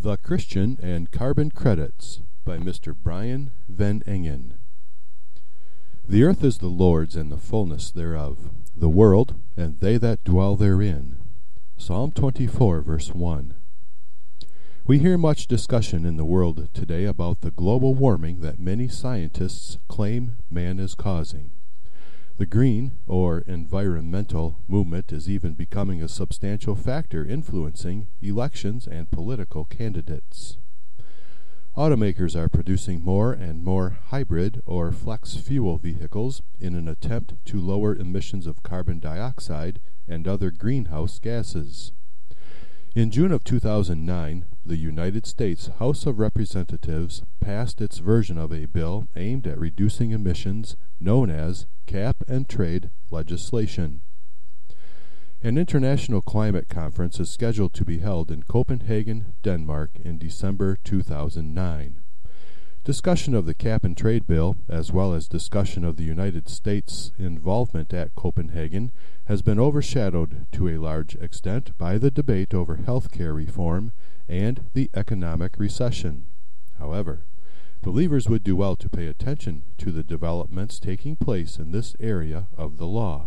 The Christian and Carbon Credits by Mr. Brian Van Engen. The earth is the Lord's and the fullness thereof, the world and they that dwell therein. Psalm 24, verse 1. We hear much discussion in the world today about the global warming that many scientists claim man is causing. The green, or environmental, movement is even becoming a substantial factor influencing elections and political candidates. Automakers are producing more and more hybrid or flex fuel vehicles in an attempt to lower emissions of carbon dioxide and other greenhouse gases. In June of 2009, the United States House of Representatives passed its version of a bill aimed at reducing emissions known as cap-and-trade legislation. An international climate conference is scheduled to be held in Copenhagen, Denmark in December 2009. Discussion of the cap-and-trade bill, as well as discussion of the United States' involvement at Copenhagen, has been overshadowed to a large extent by the debate over health care reform and the economic recession. However, believers would do well to pay attention to the developments taking place in this area of the law.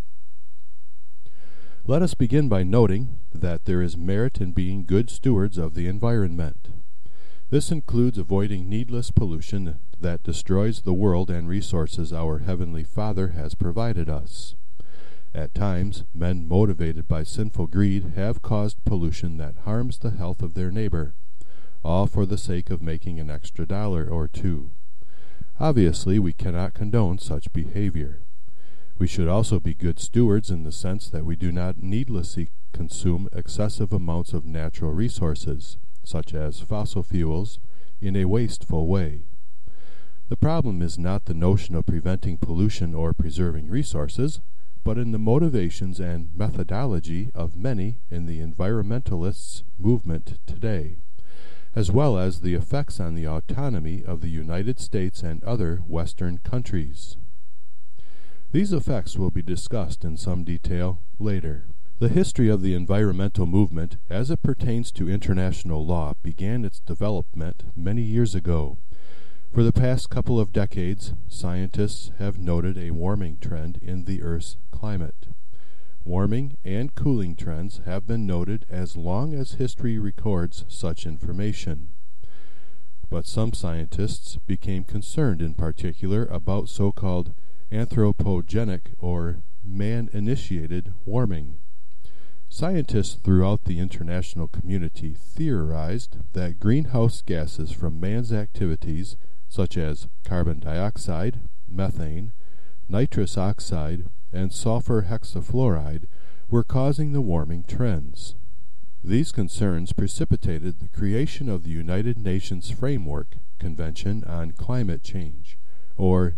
Let us begin by noting that there is merit in being good stewards of the environment. This includes avoiding needless pollution that destroys the world and resources our Heavenly Father has provided us. At times, men motivated by sinful greed have caused pollution that harms the health of their neighbor, all for the sake of making an extra dollar or two. Obviously, we cannot condone such behavior. We should also be good stewards in the sense that we do not needlessly consume excessive amounts of natural resources, such as fossil fuels, in a wasteful way. The problem is not the notion of preventing pollution or preserving resources, but in the motivations and methodology of many in the environmentalists' movement today, as well as the effects on the autonomy of the United States and other Western countries. These effects will be discussed in some detail later. The history of the environmental movement, as it pertains to international law, began its development many years ago. For the past couple of decades, scientists have noted a warming trend in the Earth's climate. Warming and cooling trends have been noted as long as history records such information. But some scientists became concerned in particular about so-called anthropogenic or man-initiated warming. Scientists throughout the international community theorized that greenhouse gases from man's activities, such as carbon dioxide, methane, nitrous oxide, and sulfur hexafluoride, were causing the warming trends. These concerns precipitated the creation of the United Nations Framework Convention on Climate Change, or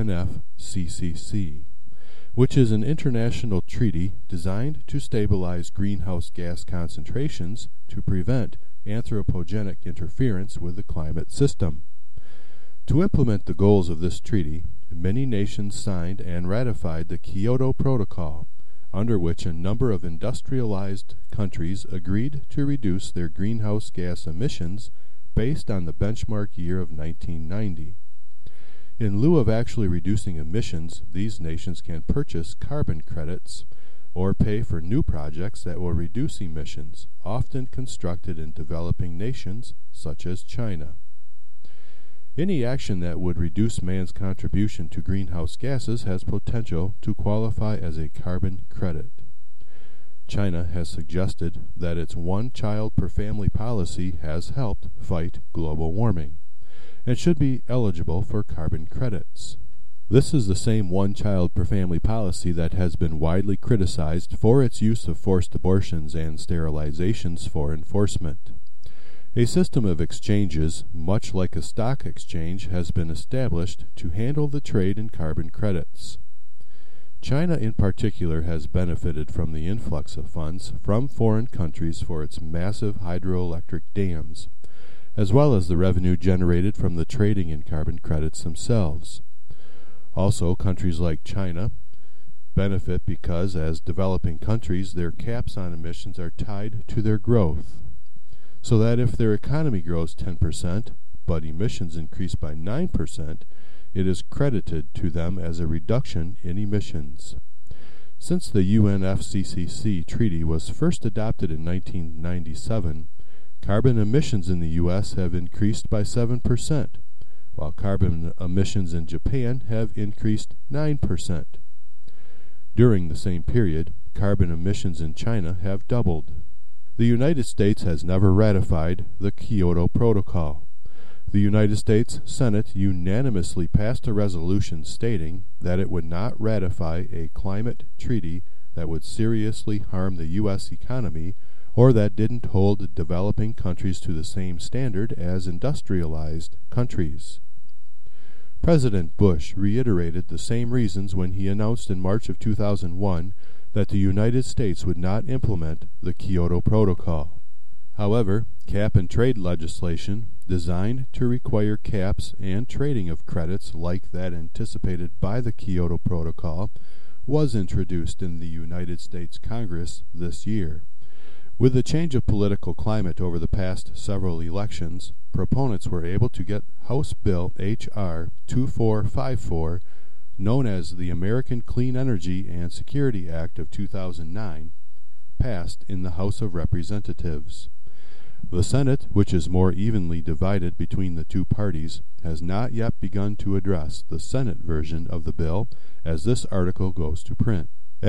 UNFCCC, which is an international treaty designed to stabilize greenhouse gas concentrations to prevent anthropogenic interference with the climate system. To implement the goals of this treaty, many nations signed and ratified the Kyoto Protocol, under which a number of industrialized countries agreed to reduce their greenhouse gas emissions based on the benchmark year of 1990. In lieu of actually reducing emissions, these nations can purchase carbon credits or pay for new projects that will reduce emissions, often constructed in developing nations such as China. Any action that would reduce man's contribution to greenhouse gases has potential to qualify as a carbon credit. China has suggested that its one-child-per-family policy has helped fight global warming and should be eligible for carbon credits. This is the same one-child-per-family policy that has been widely criticized for its use of forced abortions and sterilizations for enforcement. A system of exchanges, much like a stock exchange, has been established to handle the trade in carbon credits. China in particular has benefited from the influx of funds from foreign countries for its massive hydroelectric dams, as well as the revenue generated from the trading in carbon credits themselves. Also, countries like China benefit because, as developing countries, their caps on emissions are tied to their growth. so that if their economy grows 10%, but emissions increase by 9%, it is credited to them as a reduction in emissions. Since the UNFCCC treaty was first adopted in 1997, carbon emissions in the U.S. have increased by 7%, while carbon emissions in Japan have increased 9%. During the same period, carbon emissions in China have doubled. The United States has never ratified the Kyoto Protocol. The United States Senate unanimously passed a resolution stating that it would not ratify a climate treaty that would seriously harm the U.S. economy or that didn't hold developing countries to the same standard as industrialized countries. President Bush reiterated the same reasons when he announced in March of 2001 that the United States would not implement the Kyoto Protocol. However, cap-and-trade legislation designed to require caps and trading of credits like that anticipated by the Kyoto Protocol was introduced in the United States Congress this year. With the change of political climate over the past several elections, proponents were able to get House Bill H.R. 2454, known as the American Clean Energy and Security Act of 2009, passed in the House of Representatives. The Senate, which is more evenly divided between the two parties, has not yet begun to address the Senate version of the bill as this article goes to print.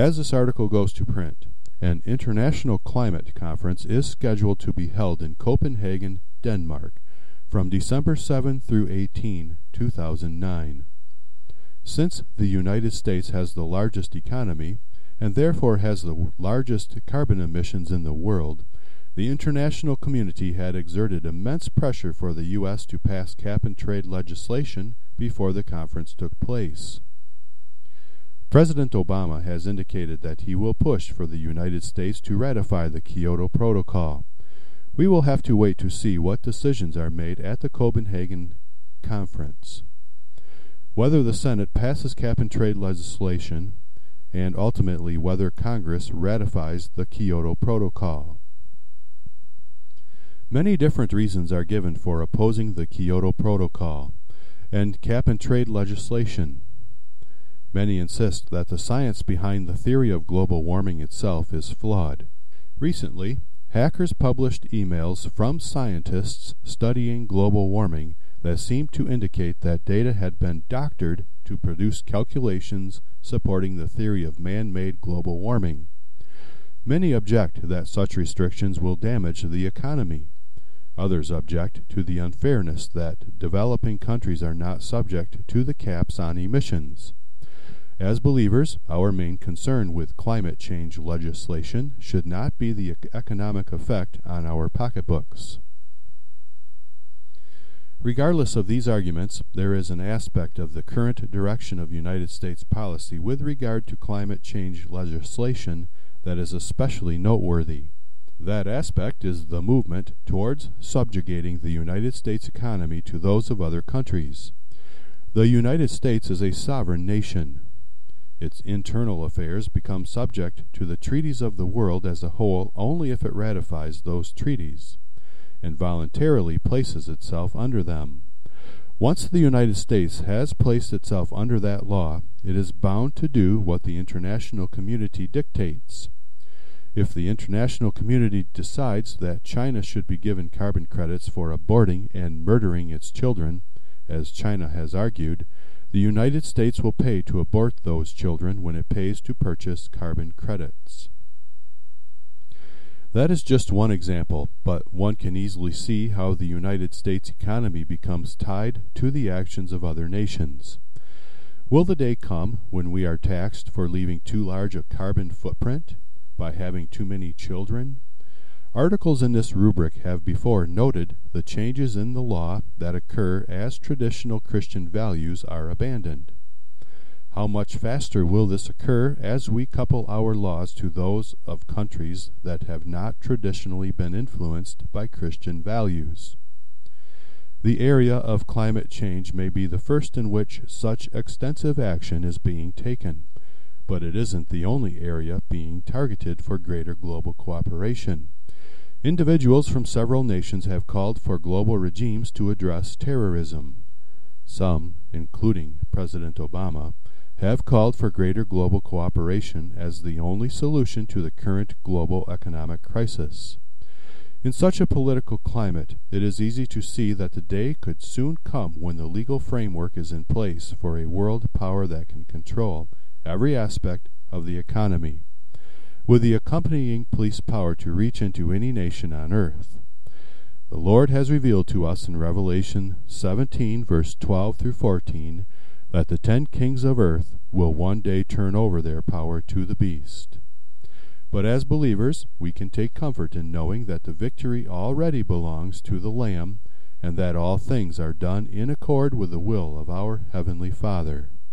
An international climate conference is scheduled to be held in Copenhagen, Denmark, from December 7 through 18, 2009. Since the United States has the largest economy, and therefore has the largest carbon emissions in the world, the international community had exerted immense pressure for the U.S. to pass cap-and-trade legislation before the conference took place. President Obama has indicated that he will push for the United States to ratify the Kyoto Protocol. We will have to wait to see what decisions are made at the Copenhagen Conference. Whether the Senate passes cap-and-trade legislation, and ultimately whether Congress ratifies the Kyoto Protocol. Many different reasons are given for opposing the Kyoto Protocol and cap-and-trade legislation. Many insist that the science behind the theory of global warming itself is flawed. Recently, hackers published emails from scientists studying global warming that seemed to indicate that data had been doctored to produce calculations supporting the theory of man-made global warming. Many object that such restrictions will damage the economy. Others object to the unfairness that developing countries are not subject to the caps on emissions. As believers, our main concern with climate change legislation should not be the economic effect on our pocketbooks. Regardless of these arguments, there is an aspect of the current direction of United States policy with regard to climate change legislation that is especially noteworthy. That aspect is the movement towards subjugating the United States economy to those of other countries. The United States is a sovereign nation. Its internal affairs become subject to the treaties of the world as a whole only if it ratifies those treaties, and voluntarily places itself under them. Once the United States has placed itself under that law, it is bound to do what the international community dictates. If the international community decides that China should be given carbon credits for aborting and murdering its children, as China has argued, the United States will pay to abort those children when it pays to purchase carbon credits. That is just one example, but one can easily see how the United States economy becomes tied to the actions of other nations. Will the day come when we are taxed for leaving too large a carbon footprint? By having too many children? Articles in this rubric have before noted the changes in the law that occur as traditional Christian values are abandoned. How much faster will this occur as we couple our laws to those of countries that have not traditionally been influenced by Christian values? The area of climate change may be the first in which such extensive action is being taken, but it isn't the only area being targeted for greater global cooperation. Individuals from several nations have called for global regimes to address terrorism. Some, including President Obama, have called for greater global cooperation as the only solution to the current global economic crisis. In such a political climate, it is easy to see that the day could soon come when the legal framework is in place for a world power that can control every aspect of the economy, with the accompanying police power to reach into any nation on earth. The Lord has revealed to us in Revelation 17, verse 12 through 14, that the 10 kings of earth will one day turn over their power to the beast. But as believers, we can take comfort in knowing that the victory already belongs to the Lamb, and that all things are done in accord with the will of our Heavenly Father.